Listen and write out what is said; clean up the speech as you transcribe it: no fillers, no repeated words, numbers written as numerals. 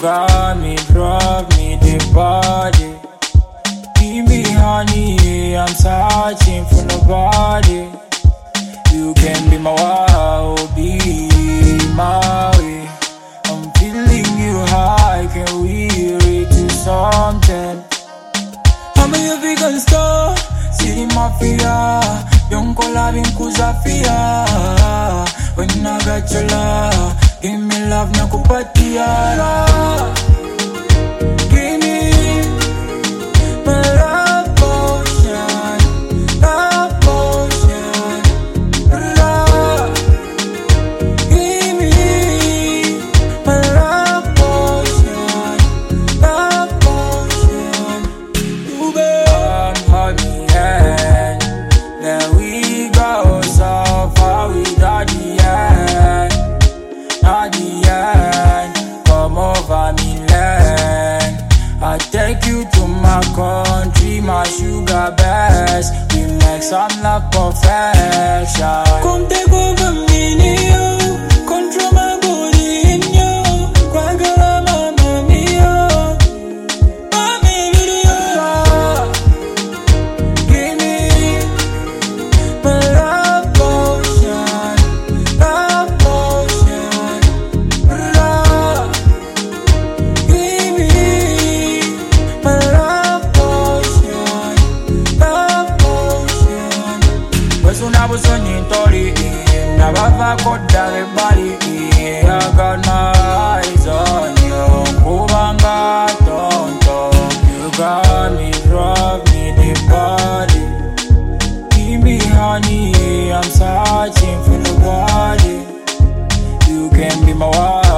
got me, drop me the body. Give me honey, I'm searching for nobody. You can be my wife, be my way. I'm feeling you high, can we reach to something? I'm a vegan star, city mafia. Young collabing kuzafia. When I got your love, give me love na kupatia. Give me my love potion, love potion, love. Give me my love potion, love potion. You better hold me hand, then we go so far without the end. At the end, come over me land. I take you to my country, my sugar best. We make some love perfection. Come take over me, Neo. Control my body in you. Quagala, mamma mia. Mami, video. Give me my love potion, love potion, love. Give me my love potion, love potion. Pues una buzzon in tori, na bava koda everybody. I got my eyes on you, kubanga tonto. You got me, drop me the body. Give me honey, I'm searching for nobody. You can be my wife.